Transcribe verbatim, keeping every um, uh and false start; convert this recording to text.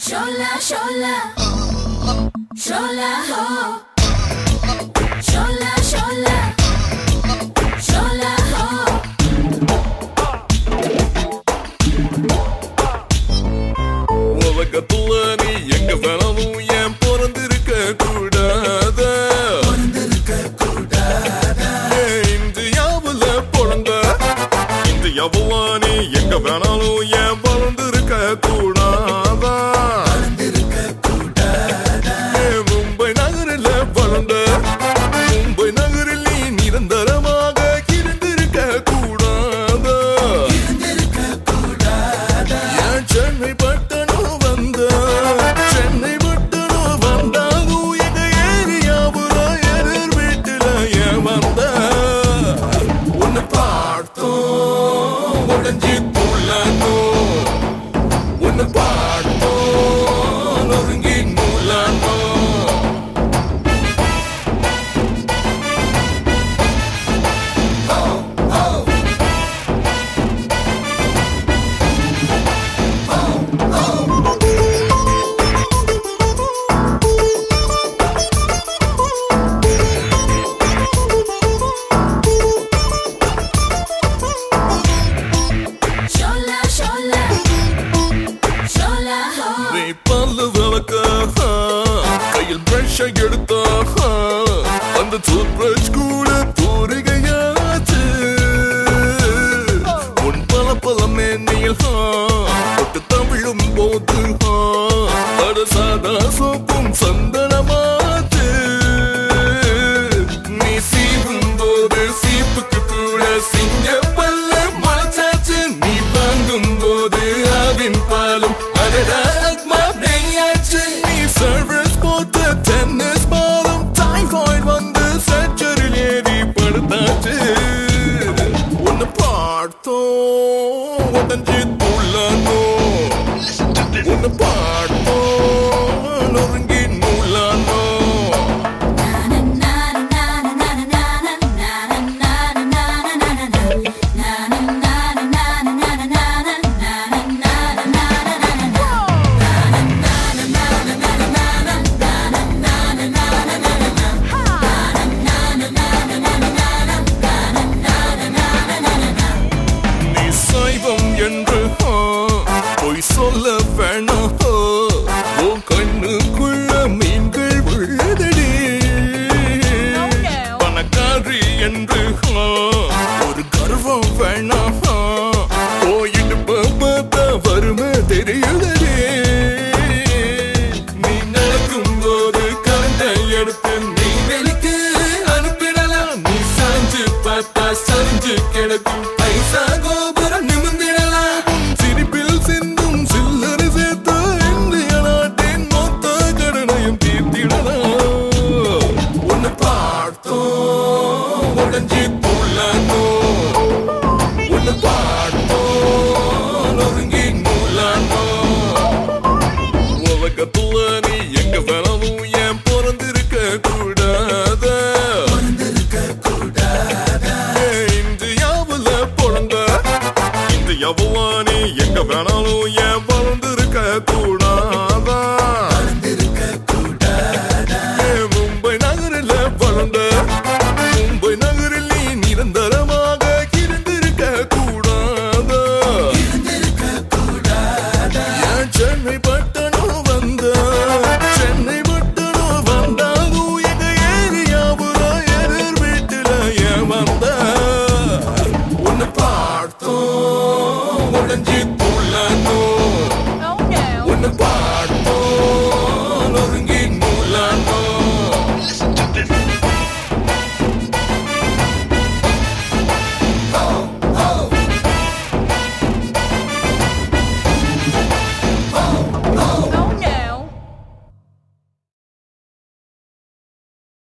Shola, shola, shola ho. Shola, shola, shola ho. உலகத்துல நீ எங்க வேணாலும் ஏன் பிறந்திருக்க கூடாத இந்தியாவுல பிறந்த இந்தியாவுல நீ எங்க வேணாலும் ஏன் பிறந்திருக்க கூடாதா மும்பை நகரில் வளர்ந்த மும்பை நகரில் நீ நிரந்தரமாக இருந்திருக்க கூடாதா ஏன் சென்னை பட்டணம் வந்த சென்னை பட்டணம் வந்தாலும் எங்க ஏரியாவுல எதிர் வீட்டுல ஏன் வந்த உன்னை பார்த்தோம் உடஞ்சி துள்ளனோ உன்னை பார்த்தோம் நொறுங்கி நூலானோ Shola, shola, shola ho. நீ பல்லு விளக்க கையில் பிரஷ் எடுத்த அந்த டூத் பிரஷ் கூட தூரிகையாச்சு உன் பல பல மேனியில் தொட்டு தமிழும் போது அட சாதா சோப்பும் சந்தனமாச்சு நீ சீவும் போது சீப்புக்கு கூட சிங்க பல்ல முளைச்சாச்சு நீ வாங்கும் போது ஆவின் பாலும் அடடா அக்மா நெய்யாச்சு நீ சர்வீஸ் போட்டு டென்னிஸ் பாலும் டைஃபாய்ட் வந்து சர்ஜரில் ஏறி படுத்தாச்சு உன்னை பார்த்தோம் உடஞ்சி துள்ளனோ உன்னை பார்த்தோம் நொறுங்கி நூலானோ நீ சைவம் என்று பொய் சொல்ல வேணாம் உன் கண்ணுக்குள்ள மீன்கள் விழுதடி பணக்காரி என்று ஒரு கர்வம் வேணாம் போயிட்டு பார்த்தா வறுமை தெரியுதடி நீ நடக்கும் போது கரண்டை எடுத்து நீ வெளிக்கு அனுப்பிடலாம் நீ சாஞ்சு பார்த்தா சரிஞ்சு கிடக்கும் பைசா கோபுரம் நிமிர்ந்திடலாம் உன் சிரிப்பில் சிந்தும் சில்லறை சேர்த்து இந்திய நாட்டின் மொத்த கடனையும் தீர்த்திடலாம் உன்னை பார்த்தோம் உடஞ்சி துள்ளனோ உன்னை பார்த்தோம் நொறுங்கி நூலானோ உலகத்துல நீ எங்க வேணாலும் ஏன் பிறந்திருக்க கூடாத இந்தியாவுல பிறந்த இந்தியாவுல நீ எங்க வேணாலும் ஏன்